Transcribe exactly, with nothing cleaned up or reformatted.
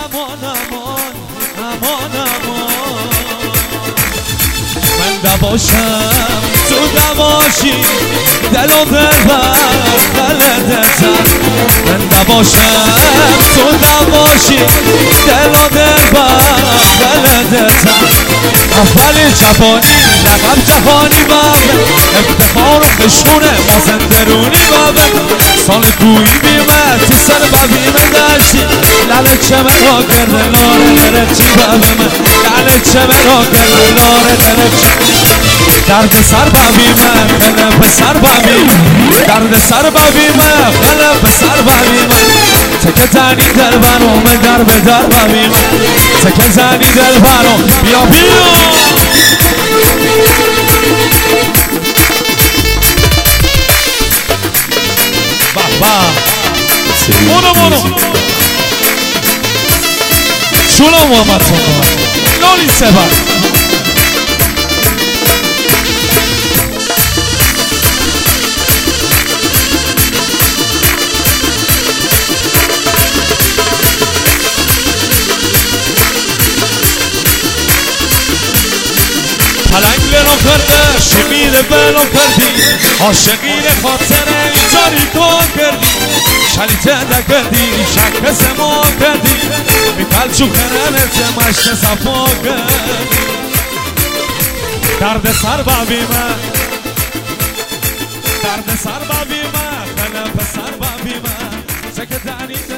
امان امان امان امان من نباشم تو نباشی دل و دلبر غلطتر من نباشم تو نباشی دل و دلبر غلطتر اولی جوانی لقب جوانی بابه افتخار و خشونه ما زندرونی بابه سال گویی بیمه تو سر ببیمه داشتی لله چه مرا گرده لاره درچی بابه من لله چه مرا گرده لاره درچی درد سر ببیمه خله پسر ببیمه درد سر ببیمه خله پسر ببیمه تکه زنی دل برام در به در ببیمه تکه زنی دل برام بیا بیا بابا مونو مونو شلون محمد صبح نولی سبا پلنگ رو کرده شمیر بلو کردی عاشقین خاطر اینجاری تو کردی شلیته نکردی شک سما کردی میکل چو خرنت مشت صفا کردی درد سر ببیمه درد سر ببیمه خلف سر ببیمه چک دنی